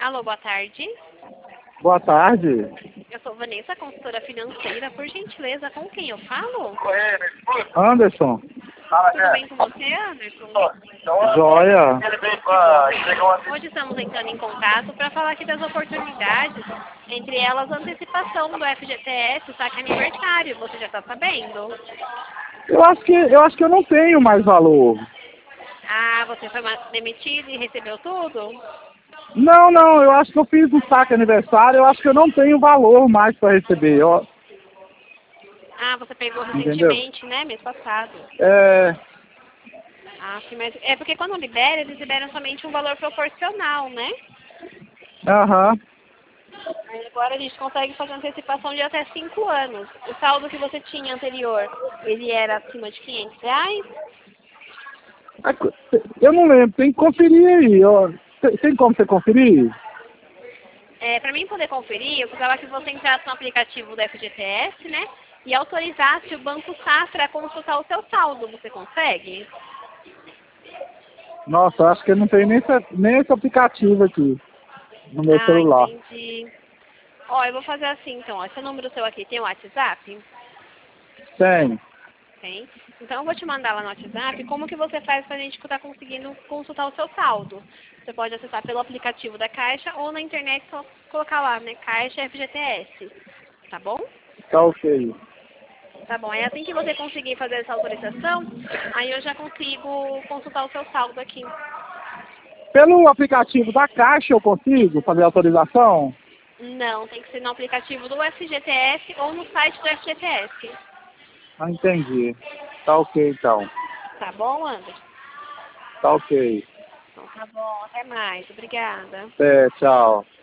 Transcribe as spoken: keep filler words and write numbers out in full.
Alô, boa tarde. Boa tarde. Eu sou Vanessa, consultora financeira. Por gentileza, com quem eu falo? Anderson. Tudo bem com você, Anderson? Joia. Hoje estamos entrando em contato para falar aqui das oportunidades, entre elas a antecipação do F G T S, saque aniversário. Você já está sabendo? Eu acho que eu acho que eu não tenho mais valor. Ah, você foi ma- demitido e recebeu tudo? Não, não, eu acho que eu fiz um saque aniversário, eu acho que eu não tenho valor mais para receber. Ó. Ah, você pegou Entendeu? recentemente, né? Mês passado. É, Ah, sim, mas é porque quando libera, eles liberam somente um valor proporcional, né? aham. Aí agora a gente consegue fazer antecipação de até cinco anos. O saldo que você tinha anterior, ele era acima de quinhentos reais? Eu não lembro, tem que conferir aí, ó. Tem tem como você conferir? É, para mim poder conferir, eu precisava que você entrasse no aplicativo do F G T S, né? E autorizasse o Banco Safra a consultar o seu saldo. Você consegue? Nossa, eu acho que eu não tenho nem esse, nem esse aplicativo aqui no meu Ah, celular. entendi. Ó, eu vou fazer assim então, ó. Esse número seu aqui tem o WhatsApp? Tem. Tem. Então eu vou te mandar lá no WhatsApp como que você faz pra gente estar conseguindo consultar o seu saldo. Você pode acessar pelo aplicativo da Caixa ou na internet só colocar lá, né? Caixa F G T S. Tá bom? Tá ok. Tá bom. É assim que você conseguir fazer essa autorização, aí eu já consigo consultar o seu saldo aqui. Pelo aplicativo da Caixa eu consigo fazer a autorização? Não, tem que ser no aplicativo do F G T S ou no site do F G T S. Ah, entendi. Tá ok então. Tá bom, Anderson? Tá ok. Então tá bom. Até mais. Obrigada. É, tchau.